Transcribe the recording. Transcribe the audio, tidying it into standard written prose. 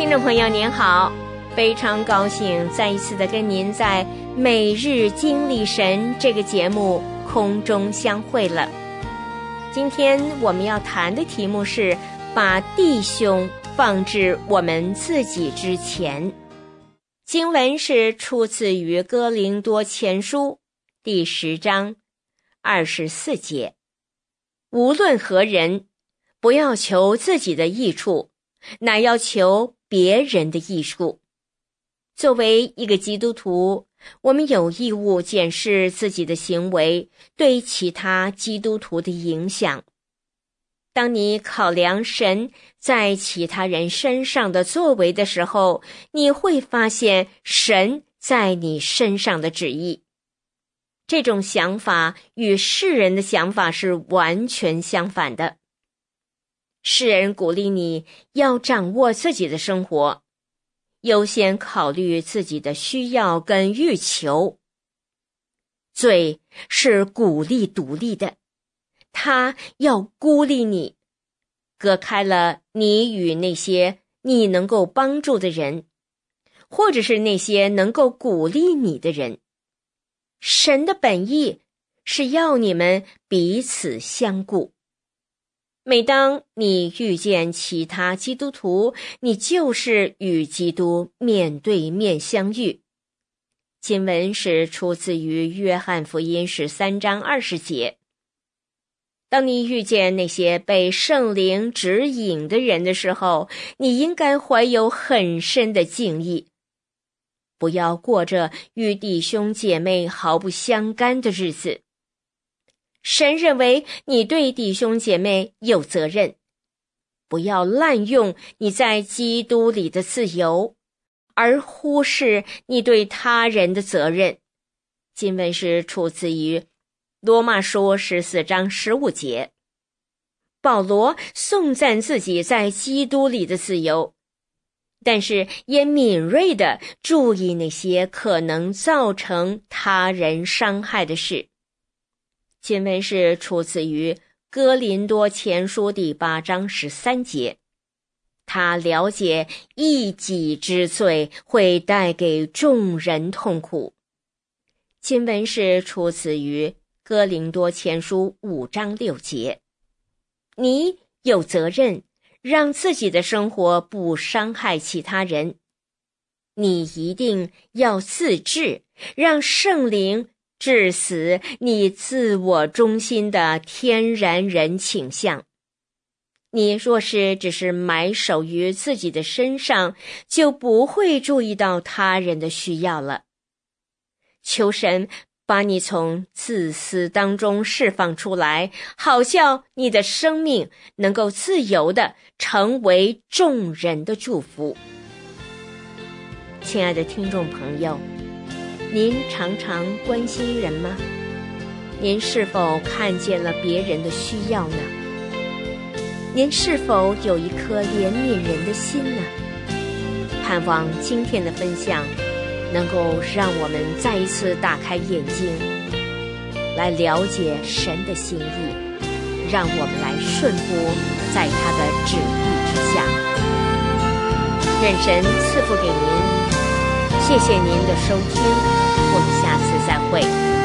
听众朋友您好，非常高兴再一次的跟您在每日经历神这个节目空中相会了。今天我们要谈的题目是把弟兄放置我们自己之前。经文是出自于哥林多前书第10章24节。无论何人，不要求自己的益处，乃要求别人的益处。作为一个基督徒，我们有义务检视自己的行为对其他基督徒的影响。当你考量神在其他人身上的作为的时候，你会发现神在你身上的旨意。这种想法与世人的想法是完全相反的。世人鼓励你要掌握自己的生活，优先考虑自己的需要跟欲求。罪是鼓励独立的，他要孤立你，隔开了你与那些你能够帮助的人，或者是那些能够鼓励你的人。神的本意是要你们彼此相顾。每当你遇见其他基督徒，你就是与基督面对面相遇。经文是出自于约翰福音13章20节。当你遇见那些被圣灵指引的人的时候，你应该怀有很深的敬意。不要过着与弟兄姐妹毫不相干的日子。神认为你对弟兄姐妹有责任，不要滥用你在基督里的自由，而忽视你对他人的责任。经文是出自于罗马书14章15节。保罗颂赞自己在基督里的自由，但是也敏锐地注意那些可能造成他人伤害的事。经文是出自于哥林多前书第8章13节。他了解一己之罪会带给众人痛苦。经文是出自于哥林多前书5章6节。你有责任让自己的生活不伤害其他人。你一定要自制，让圣灵致死你自我中心的天然人倾向。你若是只是埋首于自己的身上，就不会注意到他人的需要了。求神把你从自私当中释放出来，好叫你的生命能够自由地成为众人的祝福。亲爱的听众朋友，您常常关心人吗？您是否看见了别人的需要呢？您是否有一颗怜悯人的心呢？盼望今天的分享能够让我们再一次打开眼睛，来了解神的心意，让我们来顺服在他的旨意之下。愿神赐福给您，谢谢您的收听，我们下次再会。